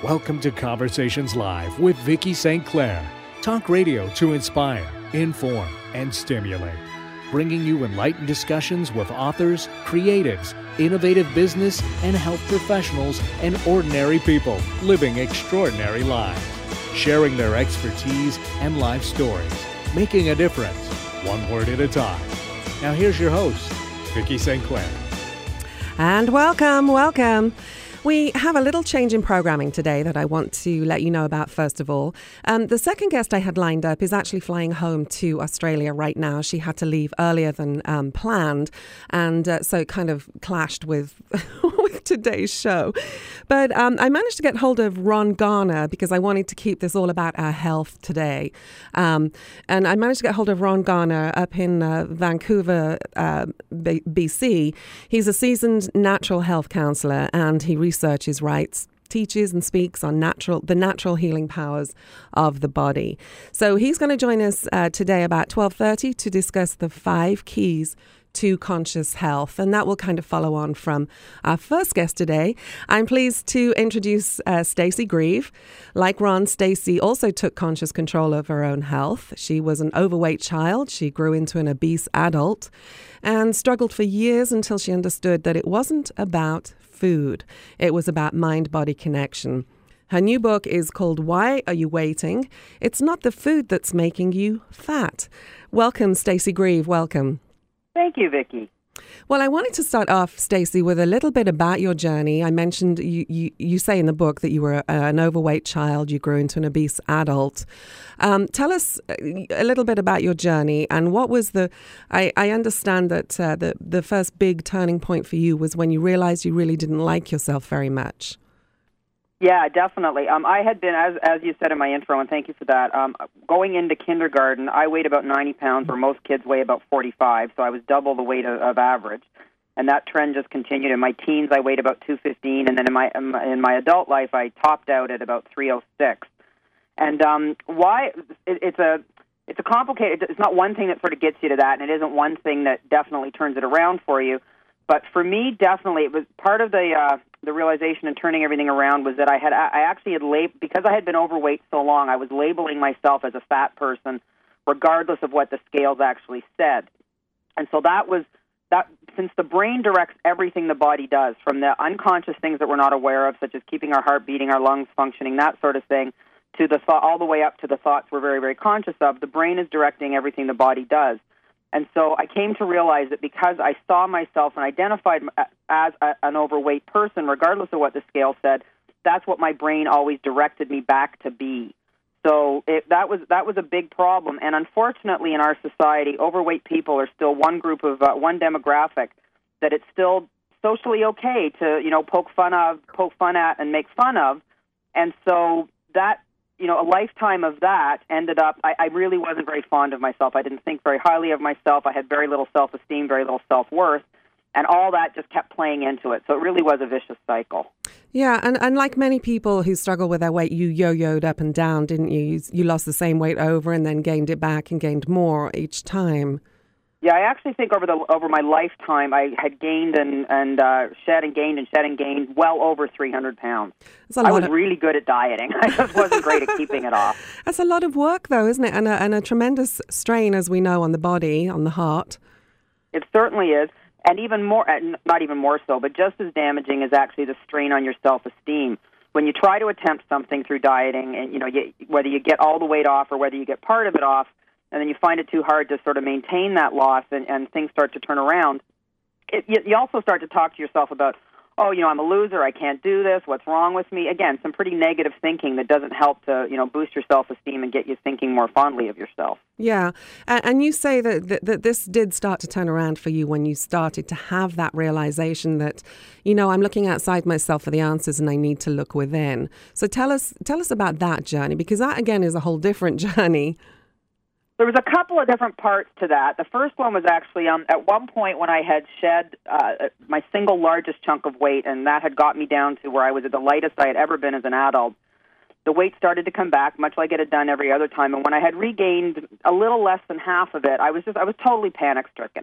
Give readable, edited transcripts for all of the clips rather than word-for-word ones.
Welcome to Conversations Live with Vicki St. Clair. Talk radio to inspire, inform, and stimulate. Bringing you enlightened discussions with authors, creatives, innovative business and health professionals, and ordinary people living extraordinary lives. Sharing their expertise and life stories. Making a difference, one word at a time. Now here's your host, Vicki St. Clair. And welcome. We have a little change in programming today that I want to let you know about first of all. The second guest I had lined up is actually flying home to Australia right now. She had to leave earlier than planned, and so it kind of clashed with with today's show. But I managed to get hold of Ron Garner because I wanted to keep this all about our health today. And I managed to get hold of Ron Garner up in Vancouver, BC. He's a seasoned natural health counsellor, and he researches, writes, teaches and speaks on the natural healing powers of the body. So he's going to join us today about 12:30 to discuss the 5 keys to conscious health, and that will kind of follow on from our first guest today. I'm pleased to introduce Stacey Grieve. Like Ron, Stacey also took conscious control of her own health. She was an overweight child. She grew into an obese adult and struggled for years until she understood that it wasn't about food. It was about mind-body connection. Her new book is called Why Are You Waiting? It's Not the Food That's Making You Fat. Welcome, Stacey Grieve. Welcome. Thank you, Vicki. Well, I wanted to start off, Stacey, with a little bit about your journey. I mentioned you say in the book that you were an overweight child. You grew into an obese adult. Tell us a little bit about your journey and what was I understand that the first big turning point for you was when you realized you really didn't like yourself very much. Yeah, definitely. I had been, as you said in my intro, and thank you for that, going into kindergarten, I weighed about 90 pounds, where most kids weigh about 45, so I was double the weight of average. And that trend just continued. In my teens, I weighed about 215, and then in my adult life, I topped out at about 306. And why it's a complicated. It's not one thing that sort of gets you to that, and it isn't one thing that definitely turns it around for you. But for me, definitely, it was part of the realization and turning everything around was that I actually had because I had been overweight so long, I was labeling myself as a fat person, regardless of what the scales actually said. And so that since the brain directs everything the body does, from the unconscious things that we're not aware of, such as keeping our heart beating, our lungs functioning, that sort of thing, to the thought, all the way up to the thoughts we're very, very conscious of, the brain is directing everything the body does. And so I came to realize that because I saw myself and identified as an overweight person, regardless of what the scale said, that's what my brain always directed me back to be. So that was a big problem. And unfortunately, in our society, overweight people are still one group of one demographic that it's still socially okay to poke fun at, and make fun of. And so that. A lifetime of that ended up, I really wasn't very fond of myself. I didn't think very highly of myself. I had very little self-esteem, very little self-worth, and all that just kept playing into it. So it really was a vicious cycle. Yeah, and like many people who struggle with their weight, you yo-yoed up and down, didn't you? You lost the same weight over and then gained it back and gained more each time. Yeah, I actually think over my lifetime, I had gained and shed and gained well over 300 pounds. I was really good at dieting. I just wasn't great at keeping it off. That's a lot of work, though, isn't it? And a tremendous strain, as we know, on the body, on the heart. It certainly is. And even more, not even more so, but just as damaging is actually the strain on your self-esteem. When you try to attempt something through dieting, and whether you get all the weight off or whether you get part of it off, and then you find it too hard to sort of maintain that loss, and things start to turn around, you also start to talk to yourself about, I'm a loser, I can't do this, what's wrong with me? Again, some pretty negative thinking that doesn't help to, boost your self-esteem and get you thinking more fondly of yourself. Yeah, and you say that this did start to turn around for you when you started to have that realization that, I'm looking outside myself for the answers and I need to look within. So tell us about that journey, because that, again, is a whole different journey. There was a couple of different parts to that. The first one was actually at one point when I had shed my single largest chunk of weight, and that had got me down to where I was at the lightest I had ever been as an adult. The weight started to come back, much like it had done every other time. And when I had regained a little less than half of it, I was totally panic-stricken.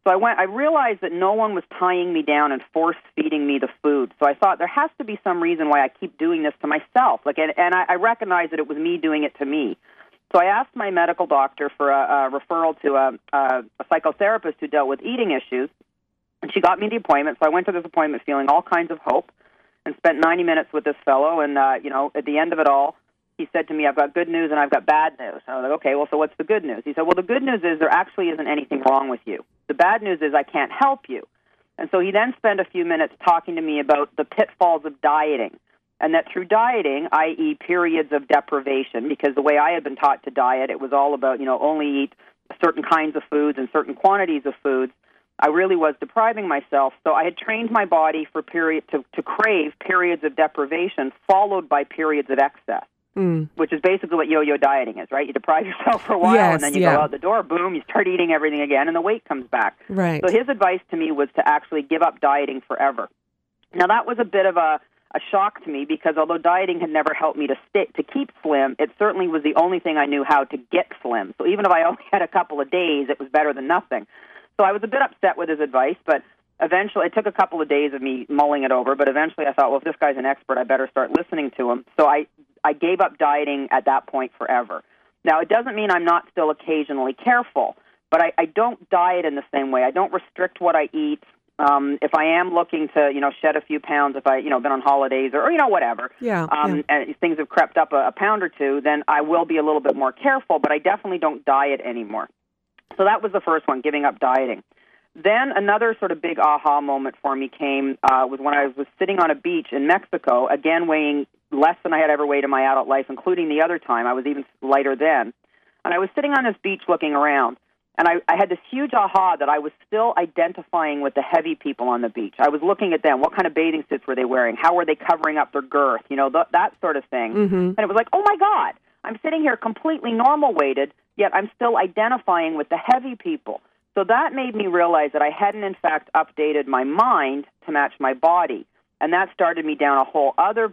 So I realized that no one was tying me down and force-feeding me the food. So I thought there has to be some reason why I keep doing this to myself. And I recognized that it was me doing it to me. So I asked my medical doctor for a referral to a psychotherapist who dealt with eating issues, and she got me the appointment. So I went to this appointment feeling all kinds of hope and spent 90 minutes with this fellow. And, at the end of it all, he said to me, I've got good news and I've got bad news. I was like, okay, well, so what's the good news? He said, well, the good news is there actually isn't anything wrong with you. The bad news is I can't help you. And so he then spent a few minutes talking to me about the pitfalls of dieting, and that through dieting, i.e. periods of deprivation, because the way I had been taught to diet, it was all about, only eat certain kinds of foods and certain quantities of foods. I really was depriving myself. So I had trained my body for to crave periods of deprivation followed by periods of excess. Which is basically what yo-yo dieting is, right? You deprive yourself for a while, and then you go out the door, boom, you start eating everything again, and the weight comes back. Right. So his advice to me was to actually give up dieting forever. Now, that was a bit of a shock to me, because although dieting had never helped me to keep slim, it certainly was the only thing I knew how to get slim. So even if I only had a couple of days, it was better than nothing. So I was a bit upset with his advice, but eventually, it took a couple of days of me mulling it over, but eventually I thought, well, if this guy's an expert, I better start listening to him. So I gave up dieting at that point forever. Now, it doesn't mean I'm not still occasionally careful, but I don't diet in the same way. I don't restrict what I eat. If I am looking to, shed a few pounds, if I, been on holidays or whatever, and things have crept up a pound or two, then I will be a little bit more careful, but I definitely don't diet anymore. So that was the first one, giving up dieting. Then another sort of big aha moment for me came was when I was sitting on a beach in Mexico, again weighing less than I had ever weighed in my adult life, including the other time. I was even lighter then. And I was sitting on this beach looking around, and I had this huge aha that I was still identifying with the heavy people on the beach. I was looking at them. What kind of bathing suits were they wearing? How were they covering up their girth? That sort of thing. Mm-hmm. And it was like, oh, my God, I'm sitting here completely normal-weighted, yet I'm still identifying with the heavy people. So that made me realize that I hadn't, in fact, updated my mind to match my body. And that started me down a whole other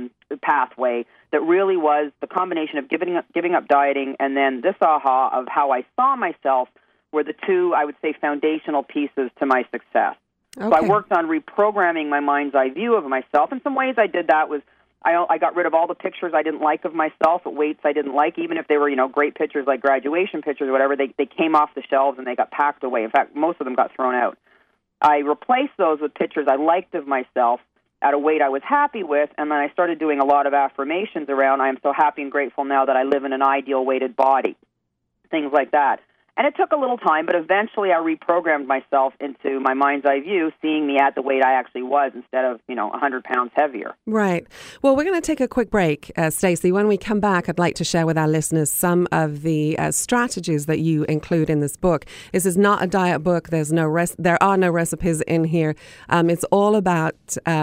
pathway that really was the combination of giving up dieting and then this aha of how I saw myself were the two, I would say, foundational pieces to my success. Okay. So I worked on reprogramming my mind's eye view of myself. In some ways I did that was I got rid of all the pictures I didn't like of myself at weights I didn't like, even if they were, great pictures like graduation pictures or whatever. They came off the shelves and they got packed away. In fact, most of them got thrown out. I replaced those with pictures I liked of myself at a weight I was happy with, and then I started doing a lot of affirmations around, I am so happy and grateful now that I live in an ideal weighted body, things like that. And it took a little time, but eventually I reprogrammed myself into my mind's eye view, seeing me at the weight I actually was instead of, 100 pounds heavier. Right. Well, we're going to take a quick break, Stacey. When we come back, I'd like to share with our listeners some of the strategies that you include in this book. This is not a diet book. There are no recipes in here. It's all about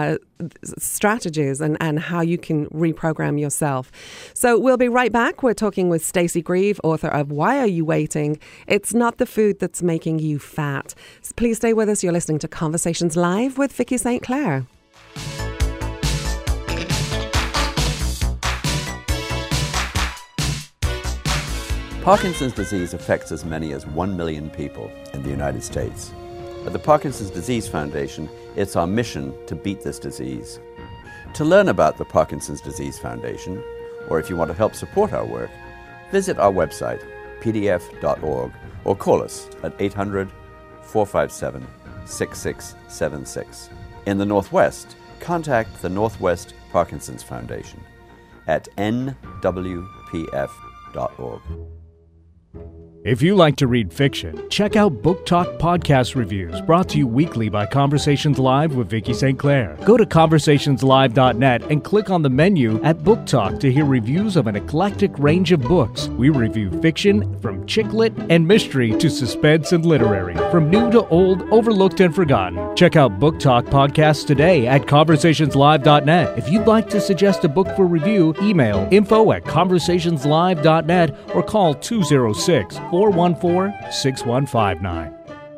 strategies and how you can reprogram yourself. So we'll be right back. We're talking with Stacey Grieve, author of Why Are You Waiting? It's Not the Food That's Making You Fat. So please stay with us. You're listening to Conversations Live with Vicky St. Clair. Parkinson's disease affects as many as 1 million people in the United States. At the Parkinson's Disease Foundation, it's our mission to beat this disease. To learn about the Parkinson's Disease Foundation, or if you want to help support our work, visit our website, pdf.org, or call us at 800-457-6676. In the Northwest, contact the Northwest Parkinson's Foundation at nwpf.org. If you like to read fiction, check out Book Talk podcast reviews brought to you weekly by Conversations Live with Vicky St. Clair. Go to conversationslive.net and click on the menu at Book Talk to hear reviews of an eclectic range of books. We review fiction from chick lit and mystery to suspense and literary, from new to old, overlooked and forgotten. Check out Book Talk podcasts today at conversationslive.net. If you'd like to suggest a book for review, email info@conversationslive.net or call 206-414-6159.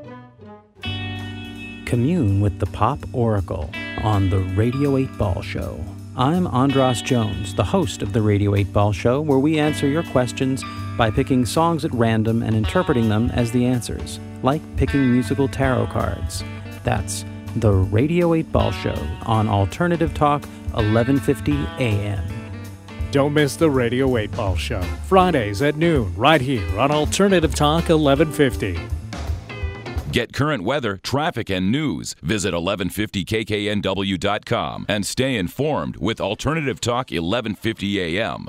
Commune with the Pop Oracle on the Radio 8 Ball Show. I'm Andras Jones, the host of the Radio 8 Ball Show, where we answer your questions by picking songs at random and interpreting them as the answers. like picking musical tarot cards. That's the Radio 8 Ball Show on Alternative Talk, 1150 AM. Don't miss the Radio 8 Ball Show, Fridays at noon, right here on Alternative Talk 1150. Get current weather, traffic, and news. Visit 1150kknw.com and stay informed with Alternative Talk 1150 AM.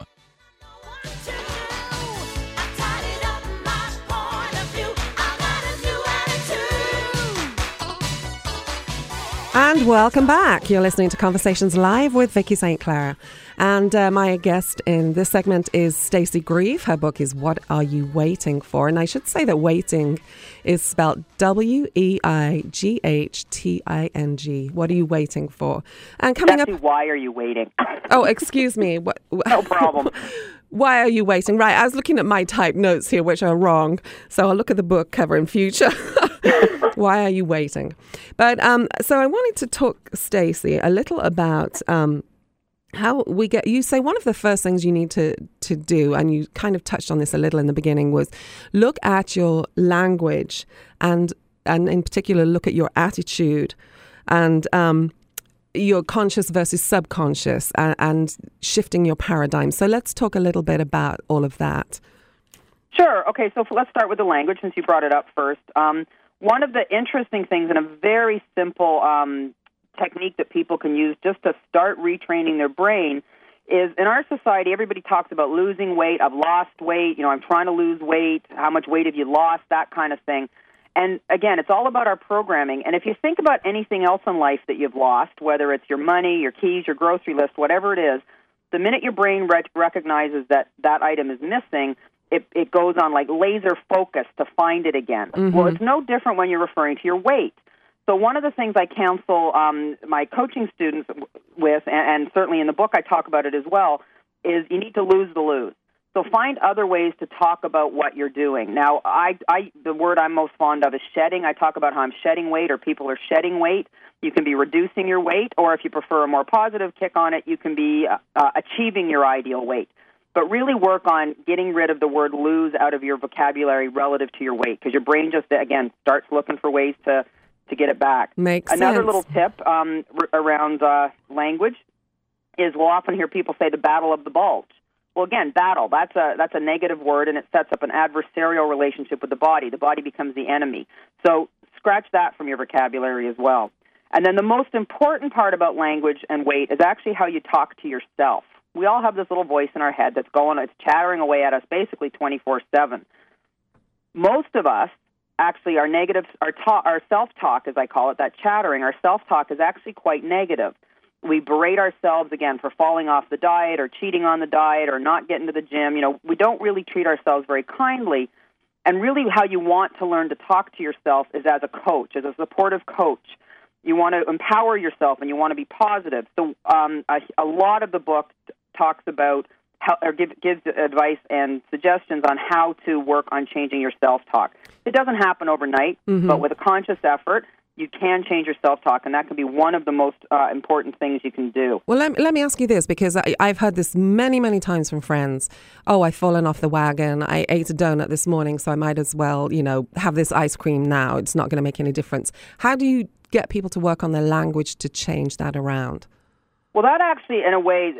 And welcome back. You're listening to Conversations Live with Vicky St. Clair. And my guest in this segment is Stacey Grieve. Her book is What Are You Waiting For? And I should say that waiting is spelled WEIGHTING. What are you waiting for? And coming Actually, up... why are you waiting? Oh, excuse me. No problem. Why are you waiting? Right, I was looking at my typed notes here, which are wrong. So I'll look at the book cover in future. Why are you waiting? But so I wanted to talk, Stacey, a little about how we get. You say one of the first things you need to do, and you kind of touched on this a little in the beginning, was look at your language and in particular look at your attitude and your conscious versus subconscious and shifting your paradigm. So let's talk a little bit about all of that. Sure. Okay, so let's start with the language since you brought it up first. One of the interesting things and a very simple technique that people can use just to start retraining their brain is in our society, everybody talks about losing weight. I've lost weight. I'm trying to lose weight. How much weight have you lost? That kind of thing. And again, it's all about our programming. And if you think about anything else in life that you've lost, whether it's your money, your keys, your grocery list, whatever it is, the minute your brain recognizes that item is missing, it goes on like laser focus to find it again. Mm-hmm. Well, it's no different when you're referring to your weight. So one of the things I counsel my coaching students with, and certainly in the book I talk about it as well, is you need to lose the lose. So find other ways to talk about what you're doing. Now, the word I'm most fond of is shedding. I talk about how I'm shedding weight or people are shedding weight. You can be reducing your weight, or if you prefer a more positive kick on it, you can be achieving your ideal weight. But really work on getting rid of the word lose out of your vocabulary relative to your weight, because your brain just, again, starts looking for ways to get it back. Makes Another sense. little tip around language is we'll often hear people say the battle of the bulge. Well, again, battle, that's a negative word, and it sets up an adversarial relationship with the body. The body becomes the enemy. So scratch that from your vocabulary as well. And then the most important part about language and weight is actually how you talk to yourself. We all have this little voice in our head that's it's chattering away at us basically 24/7. Most of us, actually, our self-talk, as I call it, that chattering, our self-talk is actually quite negative. We berate ourselves, again, for falling off the diet or cheating on the diet or not getting to the gym. We don't really treat ourselves very kindly. And really how you want to learn to talk to yourself is as a coach, as a supportive coach. You want to empower yourself and you want to be positive. So a lot of the book talks about gives advice and suggestions on how to work on changing your self-talk. It doesn't happen overnight, but with a conscious effort, you can change your self-talk, and that can be one of the most important things you can do. Well, let me ask you this, because I've heard this many, many times from friends. Oh, I've fallen off the wagon. I ate a donut this morning, so I might as well, have this ice cream now. It's not going to make any difference. How do you get people to work on their language to change that around? Well, that actually, in a way,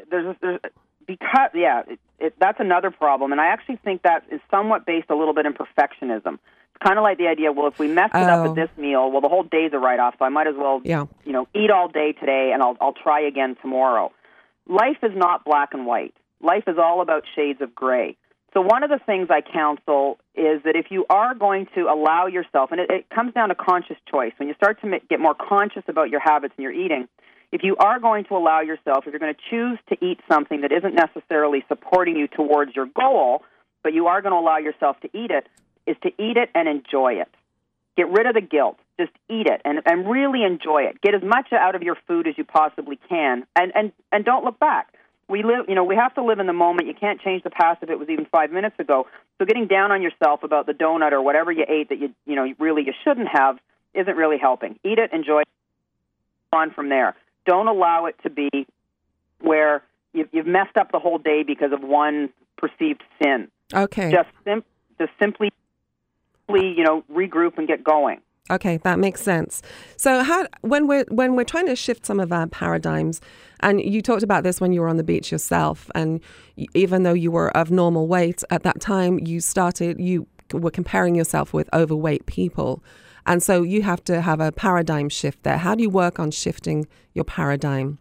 that's another problem, and I actually think that is somewhat based a little bit in perfectionism. It's kind of like the idea, well, if we messed it up at this meal, well, the whole day's a write-off, so I might as well, eat all day today, and I'll try again tomorrow. Life is not black and white. Life is all about shades of gray. So one of the things I counsel is that if you are going to allow yourself, and it comes down to conscious choice, when you start to get more conscious about your habits and your eating, if you are going to allow yourself, if you're going to choose to eat something that isn't necessarily supporting you towards your goal, but you are going to allow yourself to eat it, is to eat it and enjoy it. Get rid of the guilt. Just eat it and really enjoy it. Get as much out of your food as you possibly can, and don't look back. We have to live in the moment. You can't change the past if it was even 5 minutes ago. So getting down on yourself about the donut or whatever you ate that you shouldn't have isn't really helping. Eat it, enjoy it, on from there. Don't allow it to be where you've messed up the whole day because of one perceived sin. Okay. Just simply quickly, regroup and get going. Okay, that makes sense. So when we're trying to shift some of our paradigms, and you talked about this when you were on the beach yourself, and even though you were of normal weight at that time, you were comparing yourself with overweight people. And so you have to have a paradigm shift there. How do you work on shifting your paradigm?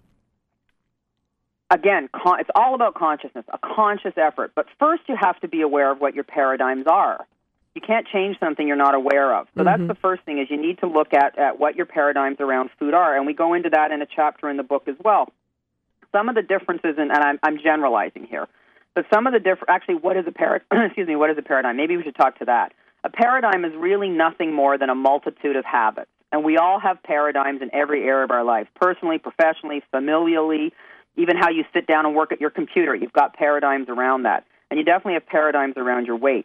Again, it's all about consciousness, a conscious effort. But first you have to be aware of what your paradigms are. You can't change something you're not aware of. So that's the first thing, is you need to look at what your paradigms around food are. And we go into that in a chapter in the book as well. Some of the differences, and I'm generalizing here, but some of the actually, what is a paradigm? Maybe we should talk to that. A paradigm is really nothing more than a multitude of habits. And we all have paradigms in every area of our life, personally, professionally, familially, even how you sit down and work at your computer. You've got paradigms around that. And you definitely have paradigms around your weight.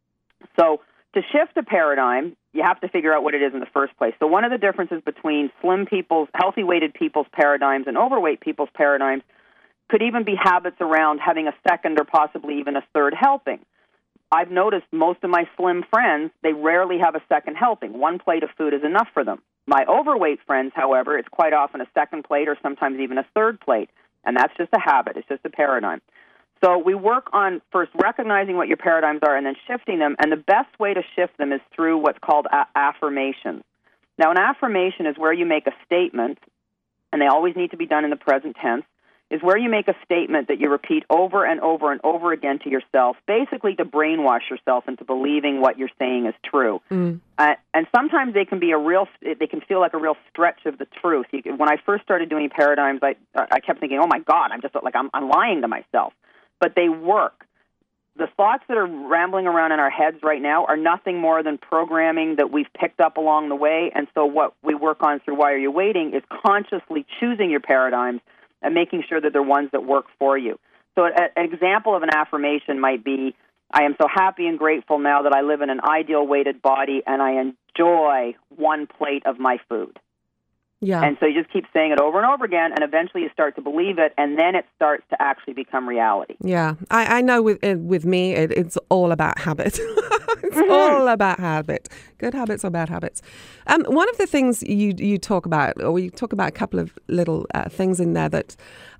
So to shift a paradigm, you have to figure out what it is in the first place. So one of the differences between slim people's, healthy-weighted people's paradigms and overweight people's paradigms could even be habits around having a second or possibly even a third helping. I've noticed most of my slim friends, they rarely have a second helping. One plate of food is enough for them. My overweight friends, however, it's quite often a second plate or sometimes even a third plate. And that's just a habit. It's just a paradigm. So we work on first recognizing what your paradigms are and then shifting them. And the best way to shift them is through what's called affirmations. Now, an affirmation is where you make a statement, and they always need to be done in the present tense, is where you make a statement that you repeat over and over and over again to yourself, basically to brainwash yourself into believing what you're saying is true. And sometimes they can feel like a real stretch of the truth. When I first started doing paradigms, I kept thinking, oh my God, I'm lying to myself. But they work. The thoughts that are rambling around in our heads right now are nothing more than programming that we've picked up along the way. And so what we work on through Why Are You Waiting is consciously choosing your paradigms and making sure that they're ones that work for you. So an example of an affirmation might be, I am so happy and grateful now that I live in an ideal weighted body and I enjoy one plate of my food. Yeah. And so you just keep saying it over and over again, and eventually you start to believe it, and then it starts to actually become reality. Yeah. I know with me, it's all about habit. It's all about habit. Good habits or bad habits. One of the things you talk about, or you talk about a couple of little things in there that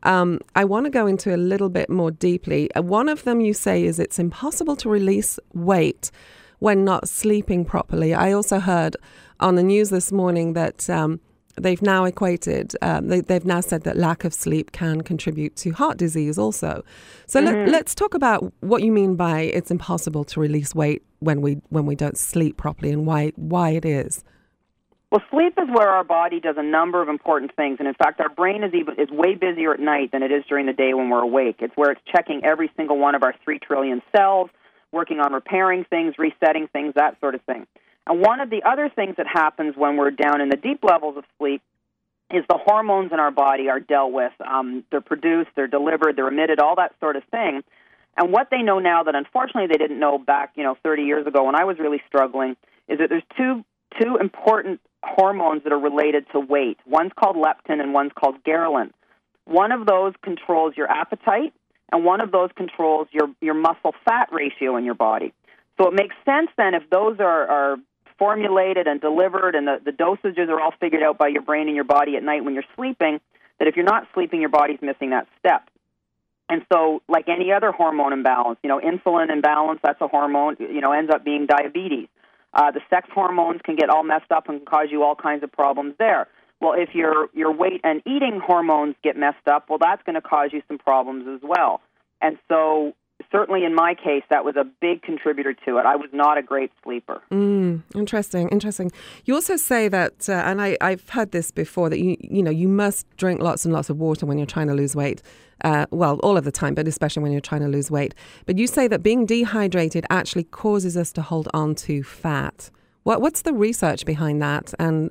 I want to go into a little bit more deeply. One of them you say is it's impossible to release weight when not sleeping properly. I also heard on the news this morning that they've now equated, they've now said that lack of sleep can contribute to heart disease also. So let's talk about what you mean by it's impossible to release weight when we don't sleep properly, and why it is. Well, sleep is where our body does a number of important things. And in fact, our brain is way busier at night than it is during the day when we're awake. It's where it's checking every single one of our 3 trillion cells, working on repairing things, resetting things, that sort of thing. And one of the other things that happens when we're down in the deep levels of sleep is the hormones in our body are dealt with. They're produced, they're delivered, they're emitted, all that sort of thing. And what they know now that unfortunately they didn't know back, 30 years ago when I was really struggling, is that there's two important hormones that are related to weight. One's called leptin and one's called ghrelin. One of those controls your appetite, and one of those controls your muscle fat ratio in your body. So it makes sense then if those are formulated and delivered and the dosages are all figured out by your brain and your body at night when you're sleeping, that if you're not sleeping, your body's missing that step. And so like any other hormone imbalance, insulin imbalance, that's a hormone, ends up being diabetes. The sex hormones can get all messed up and cause you all kinds of problems there. Well, if your weight and eating hormones get messed up, well, that's going to cause you some problems as well. And so certainly in my case, that was a big contributor to it. I was not a great sleeper. Interesting. You also say that, and I've heard this before, that you must drink lots and lots of water when you're trying to lose weight. Well, all of the time, but especially when you're trying to lose weight. But you say that being dehydrated actually causes us to hold on to fat. What's the research behind that, and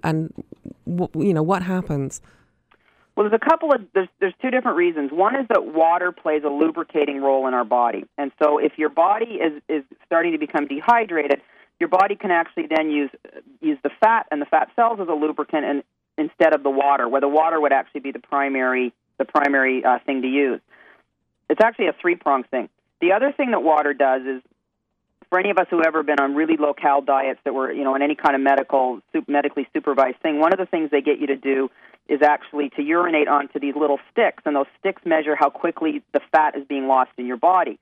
what happens? Well, there's 2 different reasons. One is that water plays a lubricating role in our body. And so if your body is starting to become dehydrated, your body can actually then use the fat and the fat cells as a lubricant instead of the water, where the water would actually be the primary thing to use. It's actually a 3-pronged thing. The other thing that water does is for any of us who have ever been on really low-cal diets that were, on any kind of medically supervised thing, one of the things they get you to do is actually to urinate onto these little sticks, and those sticks measure how quickly the fat is being lost in your body.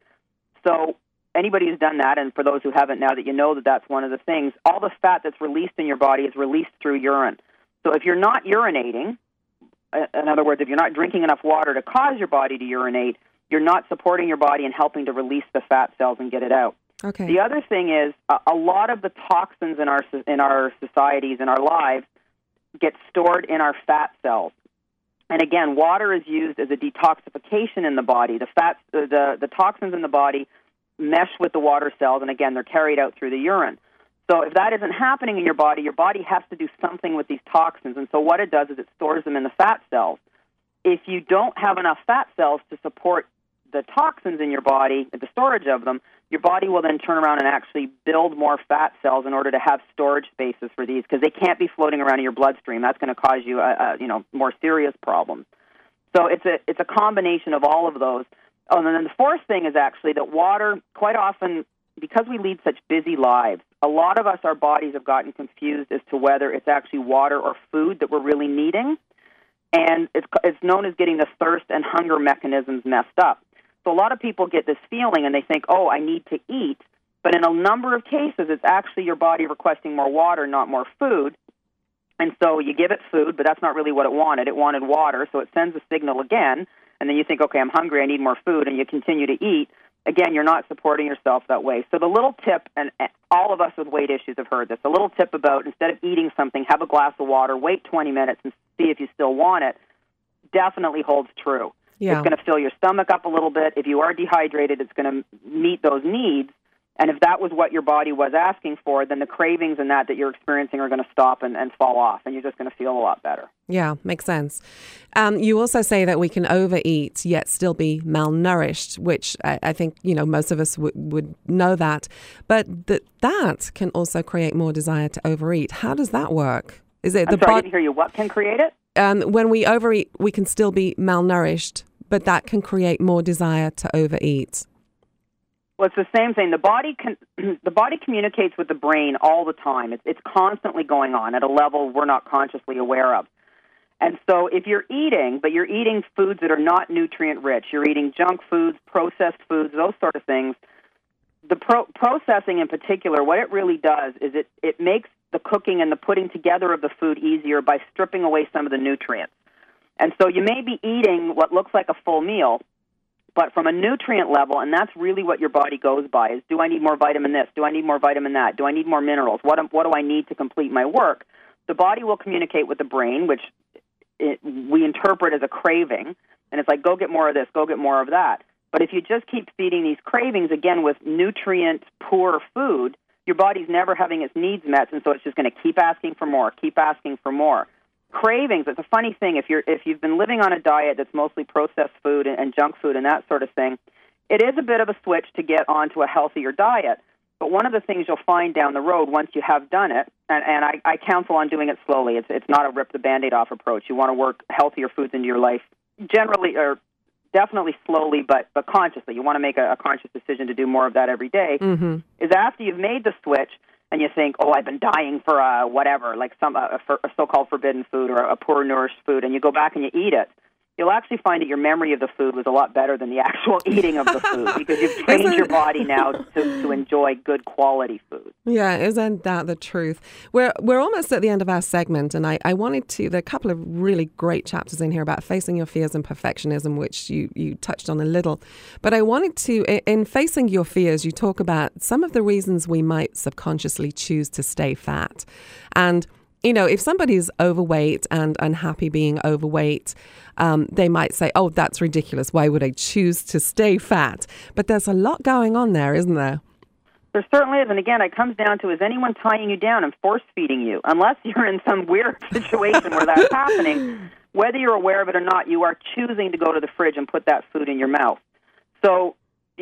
So anybody who's done that, and for those who haven't, now that you know that that's one of the things, all the fat that's released in your body is released through urine. So if you're not urinating, in other words, if you're not drinking enough water to cause your body to urinate, you're not supporting your body and helping to release the fat cells and get it out. Okay. The other thing is a lot of the toxins in our societies, in our lives, get stored in our fat cells. And again, water is used as a detoxification in the body. The toxins in the body mesh with the water cells, and again, they're carried out through the urine. So if that isn't happening in your body has to do something with these toxins. And so what it does is it stores them in the fat cells. If you don't have enough fat cells to support the toxins in your body, the storage of them, your body will then turn around and actually build more fat cells in order to have storage spaces for these, because they can't be floating around in your bloodstream. That's going to cause you, more serious problems. So it's a combination of all of those. Oh, and then the fourth thing is actually that water, quite often, because we lead such busy lives, a lot of us, our bodies have gotten confused as to whether it's actually water or food that we're really needing, and it's known as getting the thirst and hunger mechanisms messed up. So a lot of people get this feeling and they think, oh, I need to eat. But in a number of cases, it's actually your body requesting more water, not more food. And so you give it food, but that's not really what it wanted. It wanted water, so it sends a signal again. And then you think, okay, I'm hungry, I need more food, and you continue to eat. Again, you're not supporting yourself that way. So the little tip, and all of us with weight issues have heard this, a little tip about instead of eating something, have a glass of water, wait 20 minutes and see if you still want it, definitely holds true. Yeah. It's going to fill your stomach up a little bit. If you are dehydrated, it's going to meet those needs. And if that was what your body was asking for, then the cravings and that you're experiencing are going to stop and fall off, and you're just going to feel a lot better. Yeah, makes sense. You also say that we can overeat yet still be malnourished, which I think, most of us would know that. But that can also create more desire to overeat. How does that work? Is it I didn't hear you. What can create it? When we overeat, we can still be malnourished, but that can create more desire to overeat. Well, it's the same thing. The body communicates with the brain all the time. It's constantly going on at a level we're not consciously aware of. And so if you're eating, but you're eating foods that are not nutrient-rich, you're eating junk foods, processed foods, those sort of things, the processing in particular, what it really does is it makes the cooking and the putting together of the food easier by stripping away some of the nutrients. And so you may be eating what looks like a full meal, but from a nutrient level, and that's really what your body goes by, is do I need more vitamin this? Do I need more vitamin that? Do I need more minerals? What do I need to complete my work? The body will communicate with the brain, which we interpret as a craving, and it's like, go get more of this, go get more of that. But if you just keep feeding these cravings, again, with nutrient-poor food, your body's never having its needs met, and so it's just going to keep asking for more, keep asking for more. Cravings, it's a funny thing. If you've been living on a diet that's mostly processed food and junk food and that sort of thing, it is a bit of a switch to get onto a healthier diet. But one of the things you'll find down the road once you have done it, and I counsel on doing it slowly. It's not a rip the Band-Aid off approach. You want to work healthier foods into your life, generally or definitely slowly, but consciously. You want to make a conscious decision to do more of that every day. Mm-hmm. Is after you've made the switch, and you think, oh, I've been dying for whatever, like a so-called forbidden food or a poor nourished food, and you go back and you eat it, you'll actually find that your memory of the food was a lot better than the actual eating of the food, because you've trained your body now to enjoy good quality food. Yeah, isn't that the truth? We're almost at the end of our segment, and I wanted to, there are a couple of really great chapters in here about facing your fears and perfectionism, which you touched on a little. But I wanted to, in facing your fears, you talk about some of the reasons we might subconsciously choose to stay fat. And if somebody's overweight and unhappy being overweight, they might say, oh, that's ridiculous. Why would I choose to stay fat? But there's a lot going on there, isn't there? There certainly is. And again, it comes down to, is anyone tying you down and force-feeding you? Unless you're in some weird situation where that's happening, whether you're aware of it or not, you are choosing to go to the fridge and put that food in your mouth. So,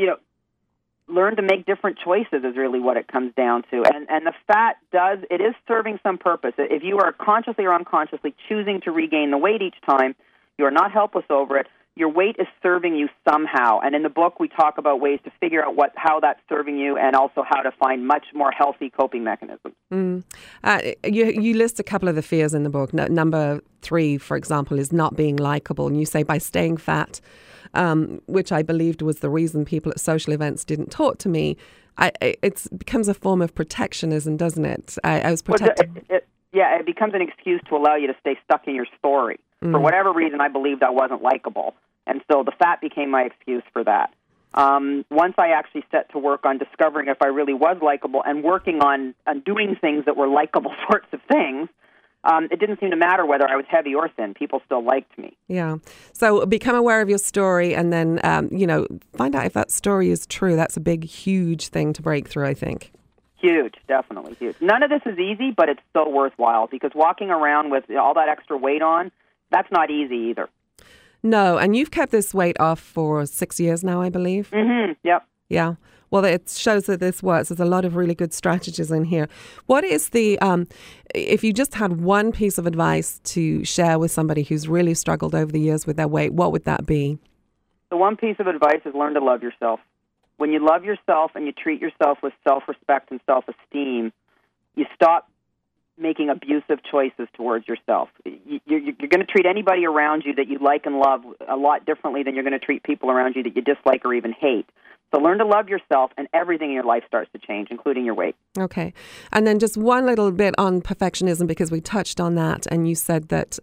learn to make different choices is really what it comes down to. And the fat it is serving some purpose. If you are consciously or unconsciously choosing to regain the weight each time, you are not helpless over it. your weight is serving you somehow. And in the book, we talk about ways to figure out how that's serving you and also how to find much more healthy coping mechanisms. You list a couple of the fears in the book. Number 3, for example, is not being likable. And you say by staying fat, which I believed was the reason people at social events didn't talk to me, it becomes a form of protectionism, doesn't it? I was protected. It becomes an excuse to allow you to stay stuck in your story. For whatever reason, I believed I wasn't likable. And so the fat became my excuse for that. Once I actually set to work on discovering if I really was likable and working on doing things that were likable sorts of things, it didn't seem to matter whether I was heavy or thin. People still liked me. Yeah. So become aware of your story and then, find out if that story is true. That's a big, huge thing to break through, I think. Huge, definitely huge. None of this is easy, but it's so worthwhile because walking around with all that extra weight on, that's not easy either. No, and you've kept this weight off for 6 years now, I believe. Mm-hmm, yep. Yeah. Well, it shows that this works. There's a lot of really good strategies in here. What is if you just had one piece of advice to share with somebody who's really struggled over the years with their weight, what would that be? The one piece of advice is learn to love yourself. When you love yourself and you treat yourself with self-respect and self-esteem, you stop making abusive choices towards yourself. You're going to treat anybody around you that you like and love a lot differently than you're going to treat people around you that you dislike or even hate. So learn to love yourself, and everything in your life starts to change, including your weight. Okay. And then just one little bit on perfectionism, because we touched on that, and you said that,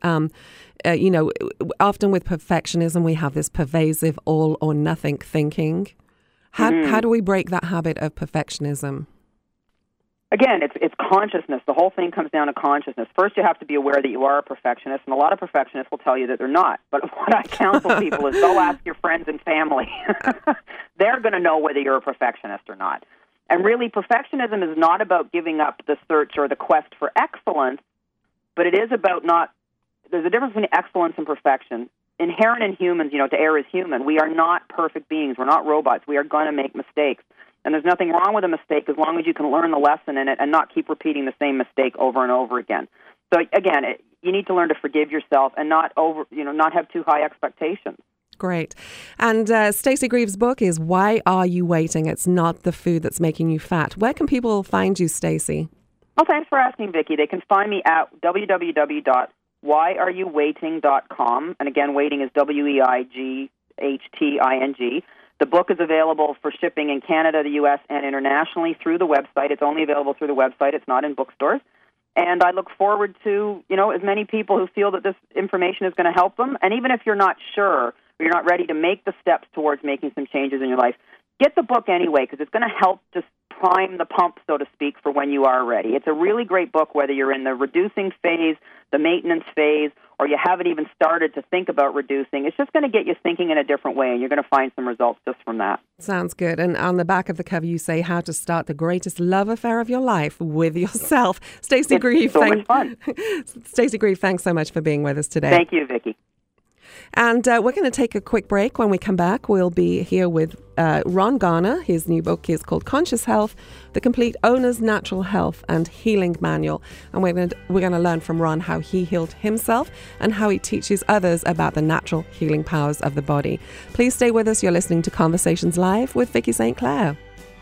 often with perfectionism, we have this pervasive all or nothing thinking. How do we break that habit of perfectionism? Again, it's consciousness. The whole thing comes down to consciousness. First, you have to be aware that you are a perfectionist, and a lot of perfectionists will tell you that they're not. But what I counsel people is go ask your friends and family. They're going to know whether you're a perfectionist or not. And really, perfectionism is not about giving up the search or the quest for excellence, but it is about there's a difference between excellence and perfection. Inherent in humans, to err is human. We are not perfect beings. We're not robots. We are going to make mistakes. And there's nothing wrong with a mistake as long as you can learn the lesson in it and not keep repeating the same mistake over and over again. So again, you need to learn to forgive yourself and not have too high expectations. Great. And Stacey Greaves' book is Why Are You Waiting? It's Not the Food That's Making You Fat. Where can people find you, Stacey? Well, thanks for asking, Vicki. They can find me at www.whyareyouwaiting.com. And again, waiting is WEIGHTING. The book is available for shipping in Canada, the U.S., and internationally through the website. It's only available through the website. It's not in bookstores. And I look forward to, as many people who feel that this information is going to help them. And even if you're not sure or you're not ready to make the steps towards making some changes in your life, get the book anyway, because it's going to help just prime the pump, so to speak, for when you are ready. It's a really great book, whether you're in the reducing phase, the maintenance phase, or you haven't even started to think about reducing. It's just going to get you thinking in a different way, and you're going to find some results just from that. Sounds good. And on the back of the cover, you say how to start the greatest love affair of your life with yourself. Stacey Greaves, much fun. Stacey Greaves, thanks so much for being with us today. Thank you, Vicki. And we're going to take a quick break. When we come back, we'll be here with Ron Garner. His new book is called Conscious Health, The Complete Owner's Natural Health and Healing Manual. And we're going to learn from Ron how he healed himself and how he teaches others about the natural healing powers of the body. Please stay with us. You're listening to Conversations Live with Vicki St. Clair.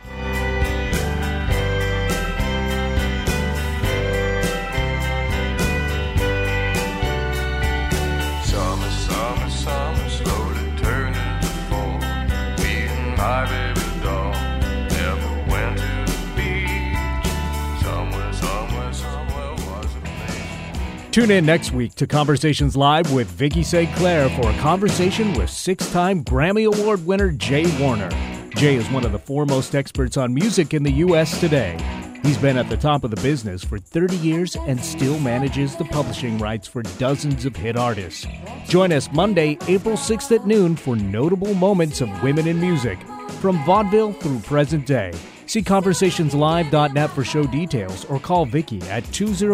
My baby doll never went to the beach. Somewhere was a place. Tune in next week to Conversations Live with Vicki St. Clair for a conversation with 6-time Grammy Award winner Jay Warner. Jay is one of the foremost experts on music in the U.S. today. He's been at the top of the business for 30 years and still manages the publishing rights for dozens of hit artists. Join us Monday, April 6th at noon for notable moments of women in music, from vaudeville through present day. See conversationslive.net for show details or call Vicki at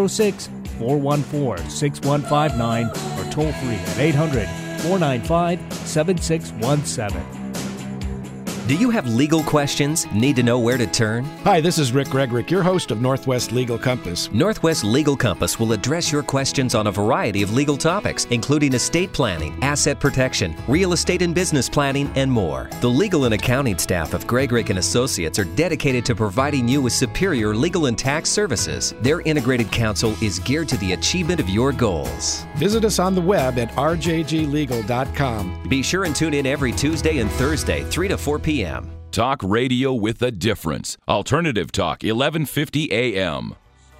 206-414-6159 or toll free at 800-495-7617. Do you have legal questions? Need to know where to turn? Hi, this is Rick Gregorick, your host of Northwest Legal Compass. Northwest Legal Compass will address your questions on a variety of legal topics, including estate planning, asset protection, real estate and business planning, and more. The legal and accounting staff of Gregorick & Associates are dedicated to providing you with superior legal and tax services. Their integrated counsel is geared to the achievement of your goals. Visit us on the web at rjglegal.com. Be sure and tune in every Tuesday and Thursday, 3 to 4 p.m. Talk radio with a difference. Alternative Talk, 1150 AM.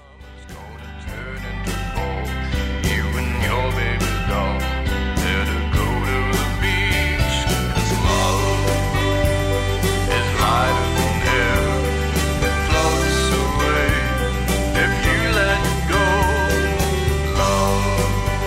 You and your baby doll better go to the beach, 'cause love is lighter than air. It floats away if you let go. Love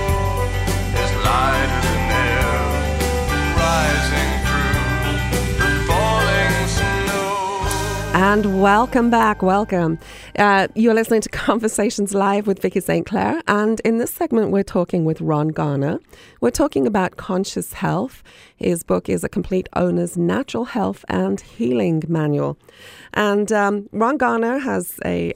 is lighter than air, rising through the falling snow. And welcome back. Welcome. You're listening to Conversations Live with Vicky St. Clair. And in this segment, we're talking with Ron Garner. We're talking about conscious health. His book is A Complete Owner's Natural Health and Healing Manual. And Ron Garner has a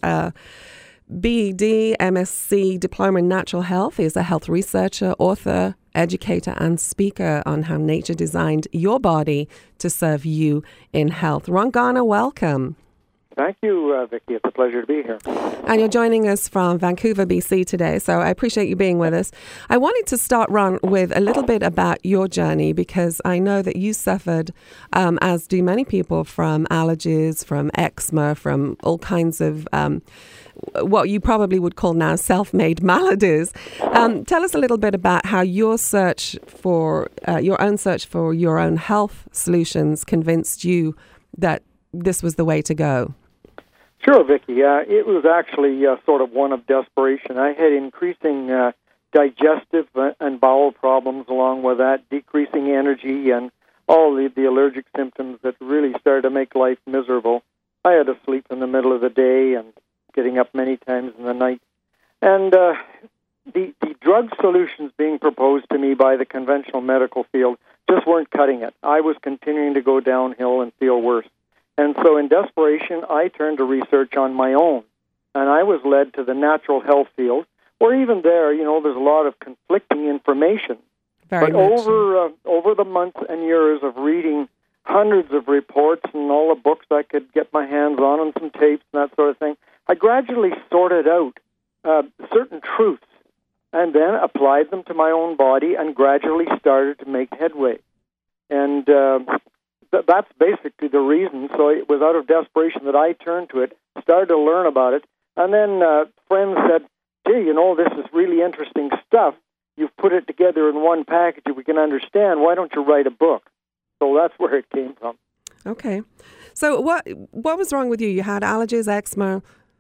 BEd, MSc diploma in natural health. He's a health researcher, author, educator, and speaker on how nature designed your body to serve you in health. Ron Garner, welcome. Thank you, Vicky. It's a pleasure to be here. And you're joining us from Vancouver, BC today, so I appreciate you being with us. I wanted to start, Ron, with a little bit about your journey, because I know that you suffered, as do many people, from allergies, from eczema, from all kinds of what you probably would call now self-made maladies. Tell us a little bit about how your search for your own health solutions convinced you that this was the way to go. Sure, Vicky. It was actually sort of one of desperation. I had increasing digestive and bowel problems along with that, decreasing energy, and all the allergic symptoms that really started to make life miserable. I had to sleep in the middle of the day and getting up many times in the night. And the drug solutions being proposed to me by the conventional medical field just weren't cutting it. I was continuing to go downhill and feel worse. And so in desperation, I turned to research on my own. And I was led to the natural health field, where even there, there's a lot of conflicting information. But over the months and years of reading hundreds of reports and all the books I could get my hands on and some tapes and that sort of thing, I gradually sorted out certain truths and then applied them to my own body and gradually started to make headway. And that's basically the reason. So it was out of desperation that I turned to it, started to learn about it, and then friends said, gee, this is really interesting stuff. You've put it together in one package that we can understand. Why don't you write a book? So that's where it came from. Okay. So what was wrong with you? You had allergies, eczema?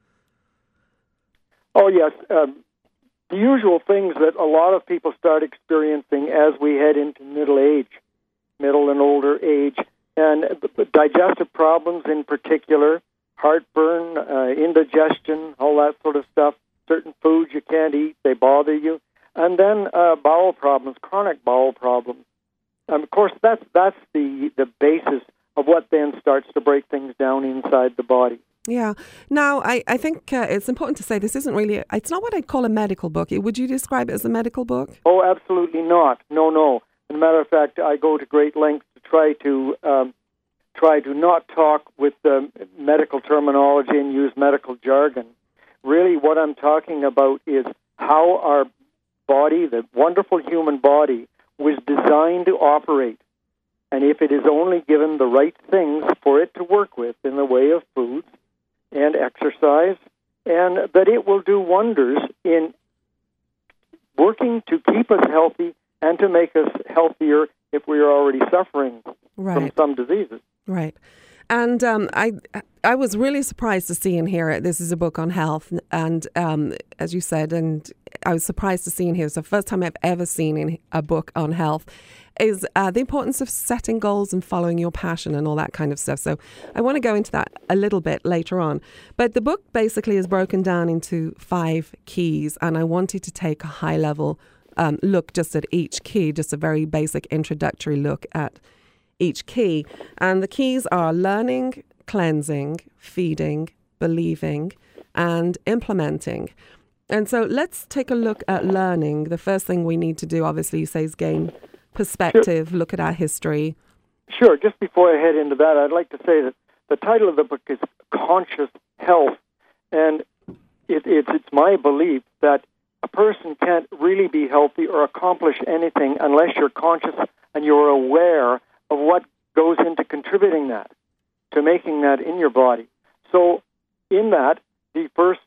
Oh, yes. The usual things that a lot of people start experiencing as we head into middle and older age, and digestive problems in particular, heartburn, indigestion, all that sort of stuff. Certain foods you can't eat, they bother you. And then bowel problems, chronic bowel problems. Of course, that's the basis of what then starts to break things down inside the body. Yeah. Now, I think it's important to say this isn't really, it's not what I'd call a medical book. Would you describe it as a medical book? Oh, absolutely not. No. As a matter of fact, I go to great lengths to try to not talk with medical terminology and use medical jargon. Really, what I'm talking about is how our body, the wonderful human body, was designed to operate. And if it is only given the right things for it to work with in the way of foods and exercise, and that it will do wonders in working to keep us healthy and to make us healthier if we are already suffering from some diseases. Right. And I was really surprised to see and hear it. This is a book on health, and as you said, and I was surprised to see and hear. It's the first time I've ever seen in a book on health is the importance of setting goals and following your passion and all that kind of stuff. So I want to go into that a little bit later on. But the book basically is broken down into 5 keys, and I wanted to take a high-level look just at each key, just a very basic introductory look at each key. And the keys are learning, cleansing, feeding, believing, and implementing. And so let's take a look at learning. The first thing we need to do, obviously, you say, is gain perspective, look at our history. Sure. Just before I head into that, I'd like to say that the title of the book is Conscious Health. And it's my belief that a person can't really be healthy or accomplish anything unless you're conscious and you're aware of what goes into contributing that, to making that in your body. So in that, the first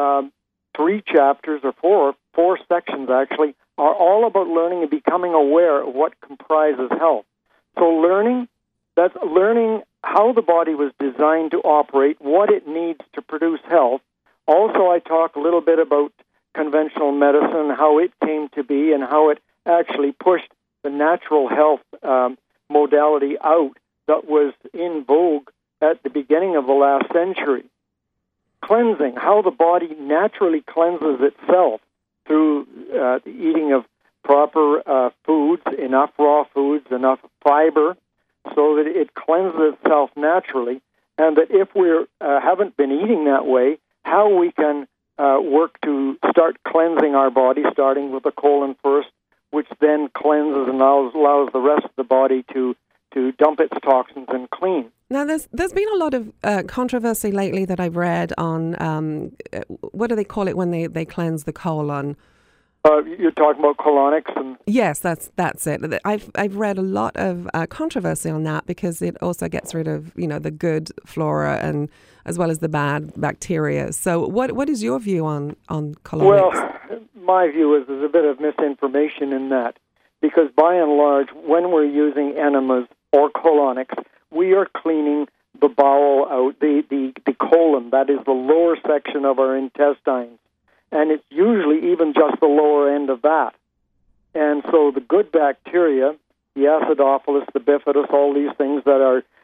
3 chapters, or four sections actually, are all about learning and becoming aware of what comprises health. So learning, that's learning how the body was designed to operate, what it needs to produce health. Also, I talk a little bit about conventional medicine, how it came to be, and how it actually pushed the natural health modality out that was in vogue at the beginning of the last century. Cleansing, how the body naturally cleanses itself through the eating of proper foods, enough raw foods, enough fiber, so that it cleanses itself naturally, and that if we haven't been eating that way, how we can work to start cleansing our body, starting with the colon first, which then cleanses and allows the rest of the body to dump its toxins and clean. Now, there's been a lot of controversy lately that I've read on, what do they call it when they cleanse the colon? You're talking about colonics, and yes, that's it. I've read a lot of controversy on that because it also gets rid of the good flora and as well as the bad bacteria. So what is your view on colonics? Well, my view is there's a bit of misinformation in that, because by and large, when we're using enemas or colonics, we are cleaning the bowel out, the colon, that is the lower section of our intestines. And it's usually even just the lower end of that. And so the good bacteria, the acidophilus, the bifidus, all these things that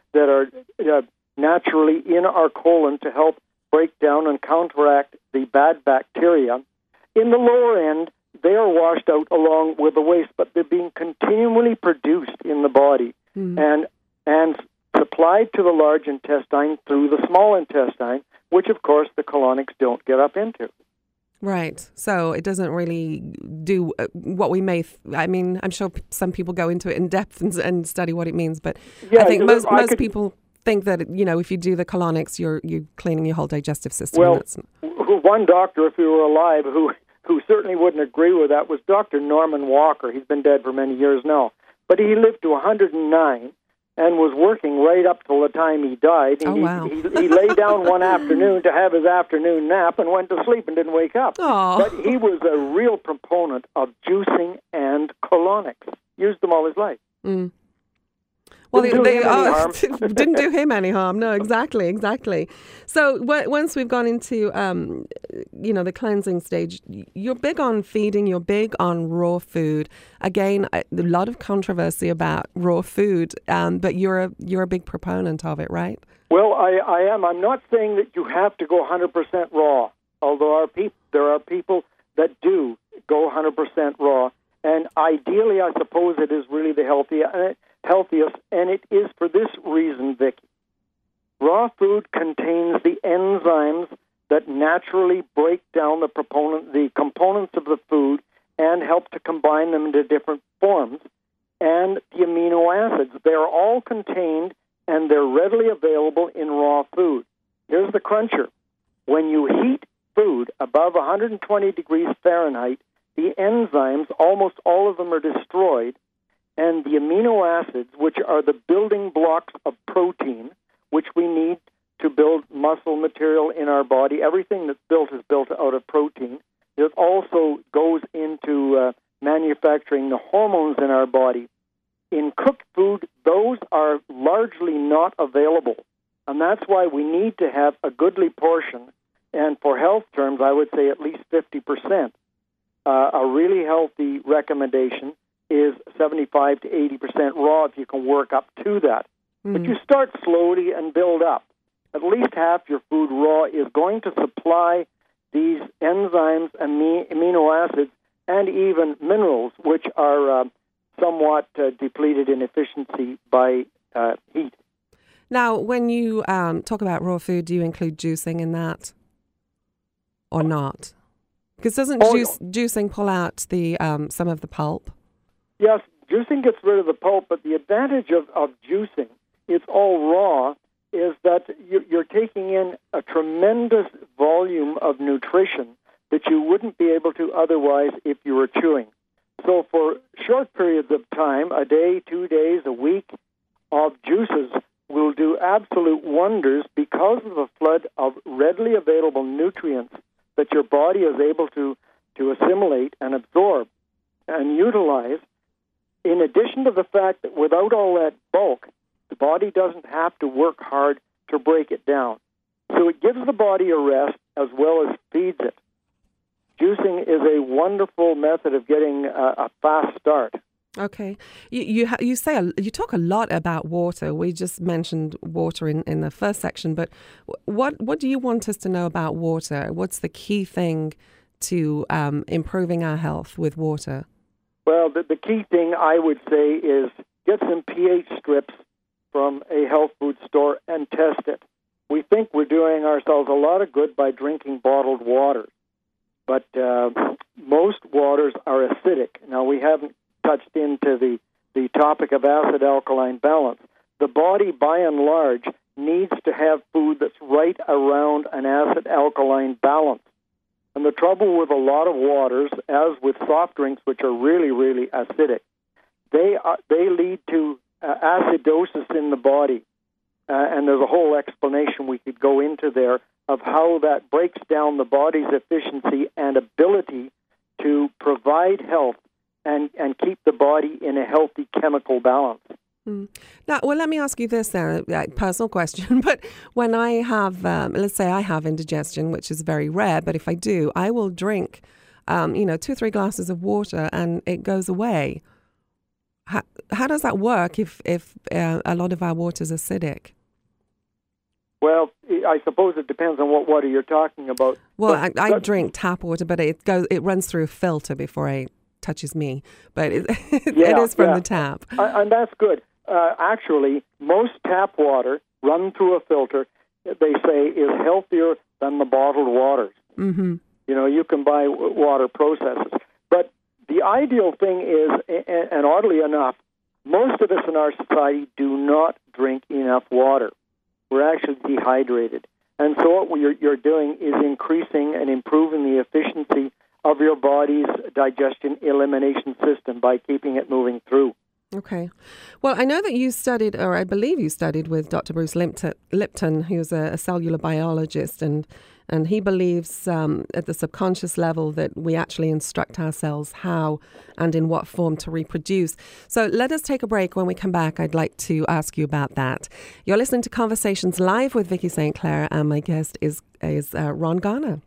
are naturally in our colon to help break down and counteract the bad bacteria, in the lower end, they are washed out along with the waste, but they're being continually produced in the body and supplied to the large intestine through the small intestine, which, of course, the colonics don't get up into. Right. So it doesn't really do what we may... I'm sure some people go into it in depth and study what it means, but I think most people think that, if you do the colonics, you're cleaning your whole digestive system. Well, one doctor, if he were alive, who certainly wouldn't agree with that, was Dr. Norman Walker. He's been dead for many years now. But he lived to 109 and was working right up till the time he died. And wow. he lay down one afternoon to have his afternoon nap and went to sleep and didn't wake up. Aww. But he was a real proponent of juicing and colonics. Used them all his life. Mm. Well, they didn't do him any harm. No, exactly. So once we've gone into, the cleansing stage, you're big on feeding, you're big on raw food. Again, a lot of controversy about raw food, but you're a big proponent of it, right? Well, I am. I'm not saying that you have to go 100% raw, although there are people that do go 100% raw. And ideally, I suppose it is really the healthiest, and it is for this reason, Vicki. Raw food contains the enzymes that naturally break down the components of the food and help to combine them into different forms, and the amino acids. They are all contained, and they're readily available in raw food. Here's the cruncher. When you heat food above 120 degrees Fahrenheit, the enzymes, almost all of them are destroyed, and the amino acids, which are the building blocks of protein, which we need to build muscle material in our body. Everything that's built is built out of protein. It also goes into manufacturing the hormones in our body. In cooked food, those are largely not available, and that's why we need to have a goodly portion, and for health terms, I would say at least 50%. A really healthy recommendation is 75 to 80% raw if you can work up to that. But you start slowly and build up. At least half your food raw is going to supply these enzymes, amino acids, and even minerals, which are somewhat depleted in efficiency by heat. Now, when you talk about raw food, do you include juicing in that or not? Because doesn't juicing pull out the some of the pulp? Yes, juicing gets rid of the pulp, but the advantage of juicing, it's all raw, is that you're taking in a tremendous volume of nutrition that you wouldn't be able to otherwise if you were chewing. So for short periods of time, a day, 2 days, a week of juices will do absolute wonders because of the flood of readily available nutrients that your body is able to assimilate and absorb and utilize, in addition to the fact that without all that bulk, the body doesn't have to work hard to break it down. So it gives the body a rest as well as feeds it. Juicing is a wonderful method of getting a fast start. Okay. You talk a lot about water. We just mentioned water in the first section, but what do you want us to know about water? What's the key thing to improving our health with water? Well, the key thing I would say is get some pH strips from a health food store and test it. We think we're doing ourselves a lot of good by drinking bottled water, but most waters are acidic. Now, we haven't touched into the topic of acid-alkaline balance. The body, by and large, needs to have food that's right around an acid-alkaline balance. And the trouble with a lot of waters, as with soft drinks, which are really, really acidic, they lead to acidosis in the body. And there's a whole explanation we could go into there of how that breaks down the body's efficiency and ability to provide health and keep the body in a healthy chemical balance. Now, well, let me ask you this then, a personal question, but when I have, let's say I have indigestion, which is very rare, but if I do, I will drink, 2 or 3 glasses of water and it goes away. How does that work if a lot of our water is acidic? Well, I suppose it depends on what water you're talking about. Well, I drink tap water, but it runs through a filter before it touches me. But it is from the tap. And that's good. Actually, most tap water run through a filter, they say, is healthier than the bottled waters. Mm-hmm. You can buy water processes. But the ideal thing is, and oddly enough, most of us in our society do not drink enough water. We're actually dehydrated. And so what you're doing is increasing and improving the efficiency of your body's digestion elimination system by keeping it moving through. Okay. Well, I know that you studied, or I believe you studied with Dr. Bruce Lipton, who's a cellular biologist, and he believes at the subconscious level that we actually instruct our cells how and in what form to reproduce. So let us take a break. When we come back, I'd like to ask you about that. You're listening to Conversations Live with Vicki St. Clair, and my guest is Ron Garner.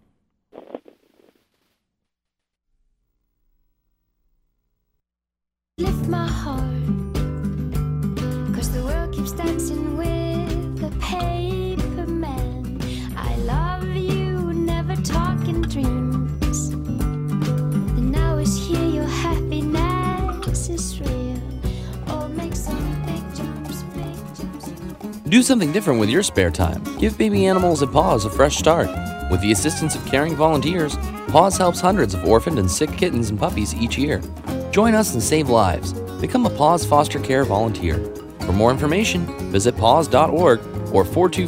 Lift my heart, 'cause the world keeps dancing with the paper man. I love you, never talking dreams. And now it's here, your happiness is real. Oh, make some big jumps, big jumps. Do something different with your spare time. Give baby animals at Paws a fresh start. With the assistance of caring volunteers, Paws helps hundreds of orphaned and sick kittens and puppies each year. Join us and save lives. Become a Paws foster care volunteer. For more information, visit paws.org or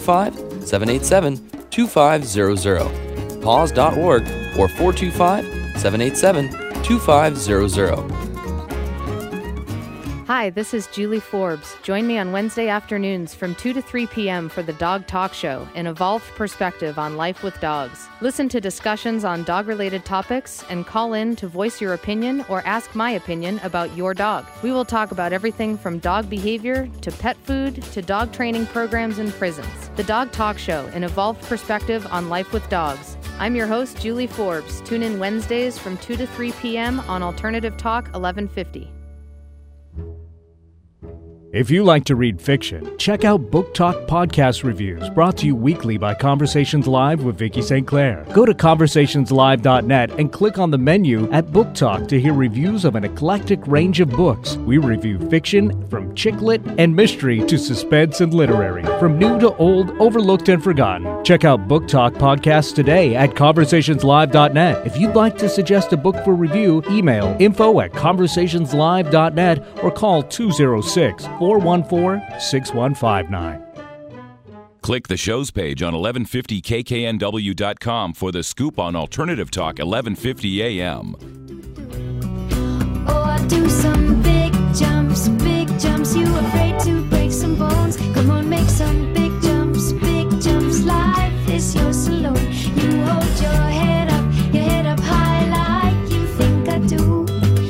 425-787-2500. Paws.org or 425-787-2500. Hi, this is Julie Forbes. Join me on Wednesday afternoons from 2 to 3 p.m. for the Dog Talk Show, an evolved perspective on life with dogs. Listen to discussions on dog-related topics and call in to voice your opinion or ask my opinion about your dog. We will talk about everything from dog behavior to pet food to dog training programs in prisons. The Dog Talk Show, an evolved perspective on life with dogs. I'm your host, Julie Forbes. Tune in Wednesdays from 2 to 3 p.m. on Alternative Talk 1150. If you like to read fiction, check out Book Talk podcast reviews brought to you weekly by Conversations Live with Vicky St. Clair. Go to conversationslive.net and click on the menu at Book Talk to hear reviews of an eclectic range of books. We review fiction from chick lit and mystery to suspense and literary, from new to old, overlooked and forgotten. Check out Book Talk podcasts today at conversationslive.net. If you'd like to suggest a book for review, email info@conversationslive.net or call 206-414-6159. Click the show's page on 1150kknw.com for the scoop on Alternative Talk 1150 AM. Oh, I do some big jumps, you afraid to break some bones. Come on, make some big jumps, life is your saloon. You hold your head up high like you think I do.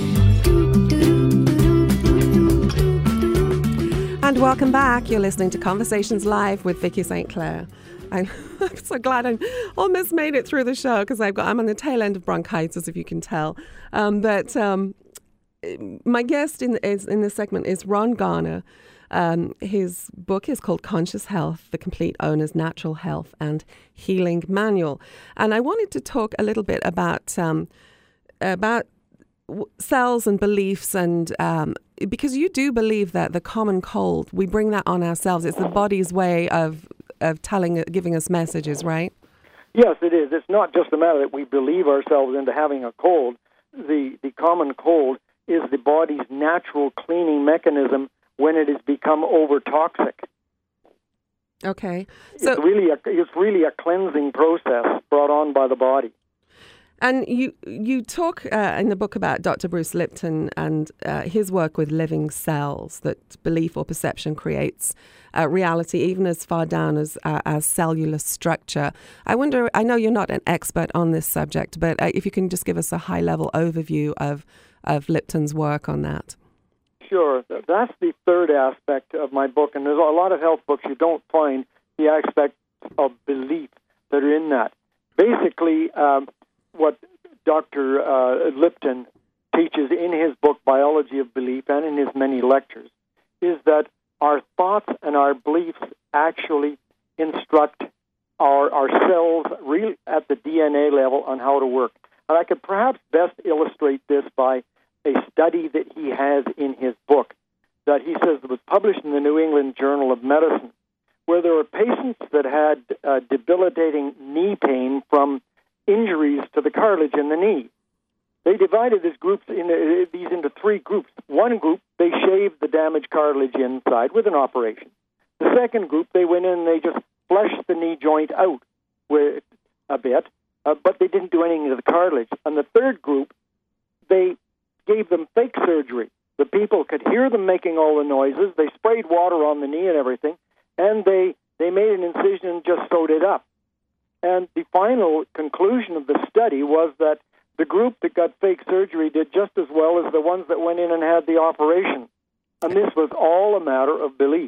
And welcome back. You're listening to Conversations Live with Vicky St. Clair. I'm so glad I almost made it through the show because I'm on the tail end of bronchitis, if you can tell. But my guest in this segment is Ron Garner. His book is called Conscious Health, The Complete Owner's Natural Health and Healing Manual. And I wanted to talk a little bit about cells and beliefs, and because you do believe that the common cold, we bring that on ourselves. It's the body's way of giving us messages, right? Yes, it is. It's not just a matter that we believe ourselves into having a cold. The common cold is the body's natural cleaning mechanism when it has become over-toxic. Okay. So it's really a cleansing process brought on by the body. And you talk in the book about Dr. Bruce Lipton and his work with living cells, that belief or perception creates reality even as far down as cellular structure. I wonder, I know you're not an expert on this subject, but if you can just give us a high-level overview of Lipton's work on that. Sure. That's the third aspect of my book, and there's a lot of health books you don't find the aspects of belief that are in that. Basically, what Dr. Lipton teaches in his book, Biology of Belief, and in his many lectures, is that our thoughts and our beliefs actually instruct our cells really at the DNA level on how to work. And I could perhaps best illustrate this by a study that he has in his book that he says was published in the New England Journal of Medicine, where there were patients that had debilitating knee pain from injuries to the cartilage in the knee. They divided these into three groups. One group, they shaved the damaged cartilage inside with an operation. The second group, they went in and they just flushed the knee joint out with a bit, but they didn't do anything to the cartilage. And the third group, they gave them fake surgery. The people could hear them making all the noises. They sprayed water on the knee and everything, and they made an incision and just sewed it up. And the final conclusion of the study was that the group that got fake surgery did just as well as the ones that went in and had the operation. And this was all a matter of belief.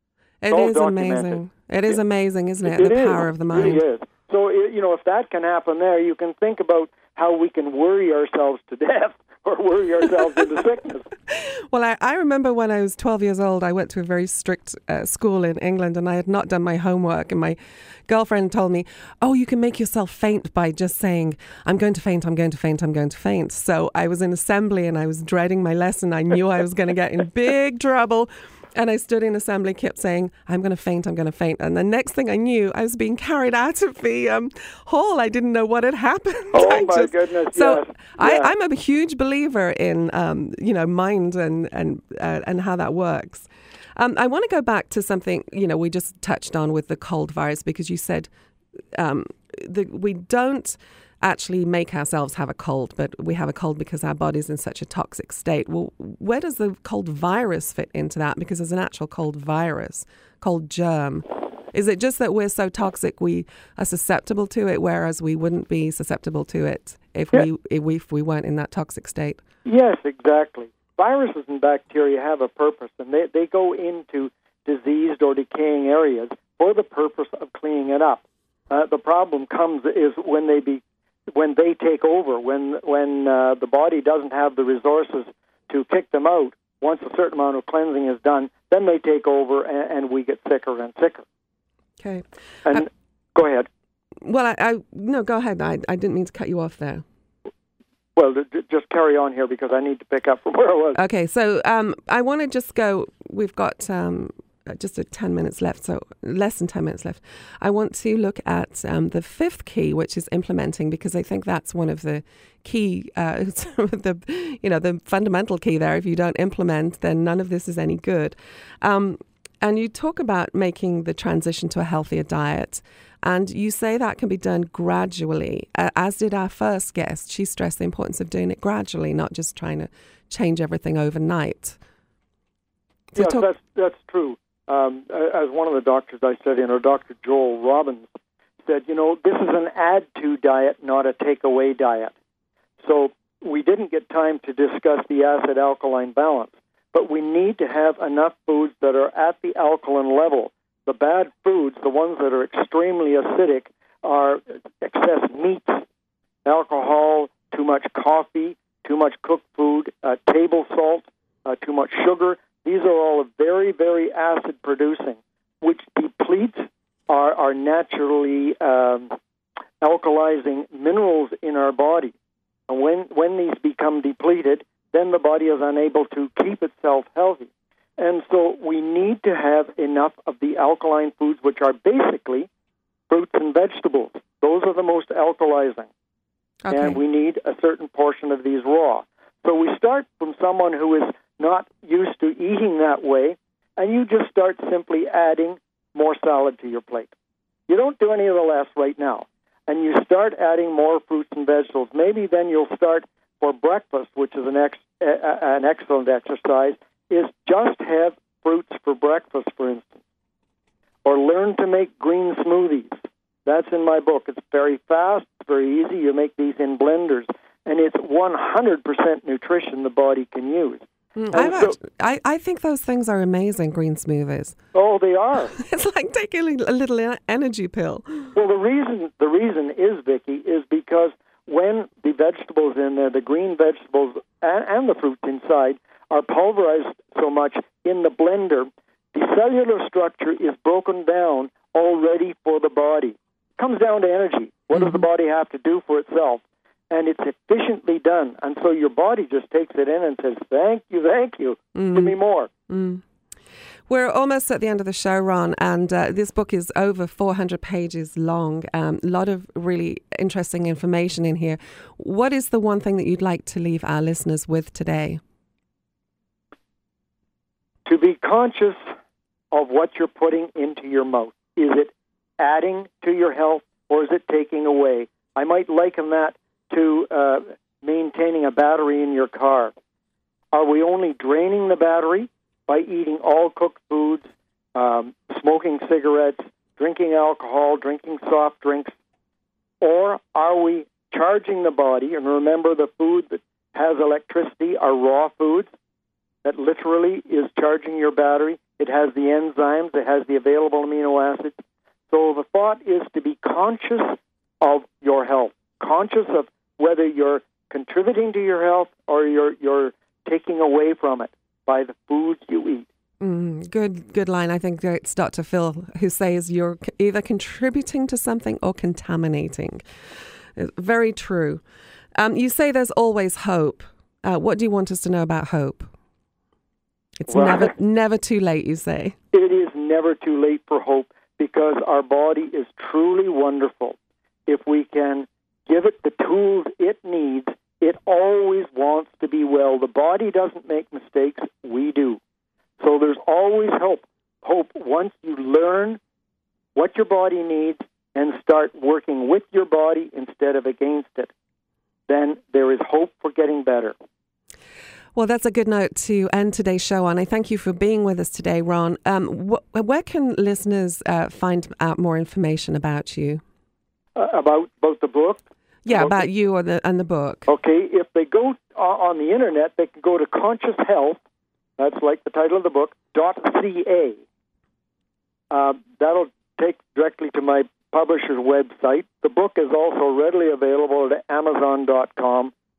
It is amazing. It is amazing, isn't it? The power of the mind. It really is. So, if that can happen there, you can think about how we can worry ourselves to death or worry ourselves into sickness. Well, I remember when I was 12 years old, I went to a very strict school in England, and I had not done my homework, and my girlfriend told me, oh, you can make yourself faint by just saying, I'm going to faint, I'm going to faint, I'm going to faint. So I was in assembly, and I was dreading my lesson. I knew I was going to get in big trouble. And I stood in assembly, kept saying, I'm going to faint, I'm going to faint. And the next thing I knew, I was being carried out of the hall. I didn't know what had happened. Oh, my goodness, so yes. I'm a huge believer in, mind and how that works. I want to go back to something, we just touched on with the cold virus, because you said we don't actually make ourselves have a cold, but we have a cold because our body's in such a toxic state. Well, where does the cold virus fit into that? Because there's an actual cold virus, cold germ. Is it just that we're so toxic we are susceptible to it, whereas we wouldn't be susceptible to it if we weren't in that toxic state? Yes, exactly. Viruses and bacteria have a purpose, and they go into diseased or decaying areas for the purpose of cleaning it up. The problem comes is when they take over, when the body doesn't have the resources to kick them out. Once a certain amount of cleansing is done, then they take over, and we get sicker and sicker. Okay. And go ahead. Well, no, go ahead. I didn't mean to cut you off there. Well, just carry on here because I need to pick up from where I was. Okay, so I want to just go. We've got just 10 minutes left, so less than 10 minutes left. I want to look at the fifth key, which is implementing, because I think that's one of the key, the fundamental key there. If you don't implement, then none of this is any good. And you talk about making the transition to a healthier diet. And you say that can be done gradually, as did our first guest. She stressed the importance of doing it gradually, not just trying to change everything overnight. So yes, that's true. As one of the doctors I studied, Dr. Joel Robbins, said, this is an add-to diet, not a take-away diet. So we didn't get time to discuss the acid-alkaline balance, but we need to have enough foods that are at the alkaline level. The bad foods, the ones that are extremely acidic, are excess meats, alcohol, too much coffee, too much cooked food, table salt, too much sugar. These are all very, very acid-producing, which depletes our naturally alkalizing minerals in our body. And when these become depleted, then the body is unable to keep itself healthy. And so we need to have enough of the alkaline foods, which are basically fruits and vegetables. Those are the most alkalizing. Okay. And we need a certain portion of these raw. So we start from someone who is not used to eating that way, and you just start simply adding more salad to your plate. You don't do any of the less right now. And you start adding more fruits and vegetables. Maybe then you'll start for breakfast, which is an excellent exercise, is just have fruits for breakfast, for instance. Or learn to make green smoothies. That's in my book. It's very fast, it's very easy. You make these in blenders, and it's 100% nutrition the body can use. I think those things are amazing, green smoothies. Oh, they are. It's like taking a little energy pill. Well, the reason is, Vicki, is because when the vegetables in there, the green vegetables and the fruits inside, are pulverized so much in the blender, the cellular structure is broken down already for the body. It comes down to energy. What does the body have to do for itself? And it's efficiently done. And so your body just takes it in and says, thank you, give me more. We're almost at the end of the show, Ron, and this book is over 400 pages long. A lot of really interesting information in here. What is the one thing that you'd like to leave our listeners with today? To be conscious of what you're putting into your mouth. Is it adding to your health or is it taking away? I might liken that to maintaining a battery in your car. Are we only draining the battery by eating all cooked foods, smoking cigarettes, drinking alcohol, drinking soft drinks? Or are we charging the body? And remember, the food that has electricity are raw foods. That literally is charging your battery. It has the enzymes. It has the available amino acids. So the thought is to be conscious of your health, conscious of whether you're contributing to your health or you're taking away from it by the foods you eat. Good line. I think it's Dr. Phil who says you're either contributing to something or contaminating. Very true. You say there's always hope. What do you want us to know about hope? It's never too late, you say. It is never too late for hope because our body is truly wonderful. If we can give it the tools it needs, it always wants to be well. The body doesn't make mistakes, we do. So there's always hope. Hope once you learn what your body needs and start working with your body instead of against it, then there is hope for getting better. Well, that's a good note to end today's show on. I thank you for being with us today, Ron. Where can listeners find out more information about you? About the book? Yeah, about you and the book. Okay, if they go on the internet, they can go to Conscious Health, that's like the title of the book, .ca. That'll take directly to my publisher's website. The book is also readily available at Amazon.com.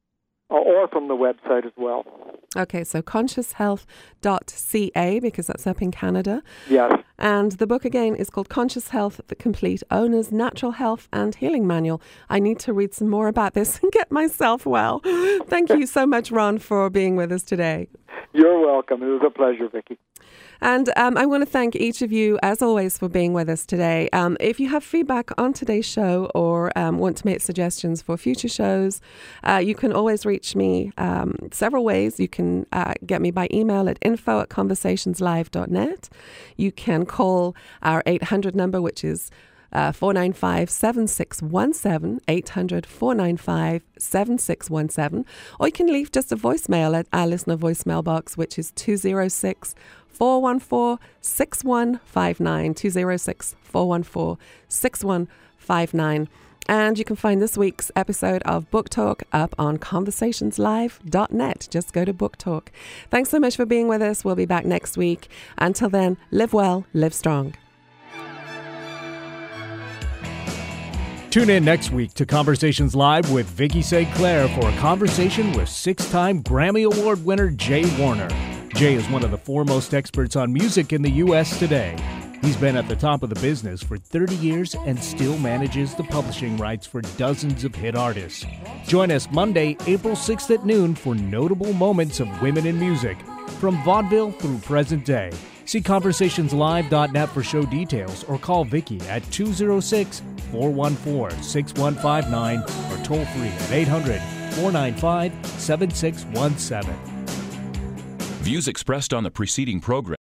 or from the website as well. Okay, so conscioushealth.ca, because that's up in Canada. Yes. And the book again is called Conscious Health, The Complete Owner's Natural Health and Healing Manual. I need to read some more about this and get myself well. Thank you so much, Ron, for being with us today. You're welcome. It was a pleasure, Vicki. And I want to thank each of you, as always, for being with us today. If you have feedback on today's show or want to make suggestions for future shows, you can always reach me several ways. You can get me by email at info@conversationslive.net. You can call our 800 number, which is 495-7617, 800-495-7617. Or you can leave just a voicemail at our listener voicemail box, which is 206-414-6159, 206-414-6159. And you can find this week's episode of Book Talk up on conversationslive.net. Just go to Book Talk. Thanks so much for being with us. We'll be back next week. Until then, live well, live strong. Tune in next week to Conversations Live with Vicki St. Clair for a conversation with 6-time Grammy Award winner Jay Warner. Jay is one of the foremost experts on music in the U.S. today. He's been at the top of the business for 30 years and still manages the publishing rights for dozens of hit artists. Join us Monday, April 6th at noon for notable moments of women in music, from vaudeville through present day. See conversationslive.net for show details or call Vicki at 206-414-6159 or toll free at 800-495-7617. Views expressed on the preceding program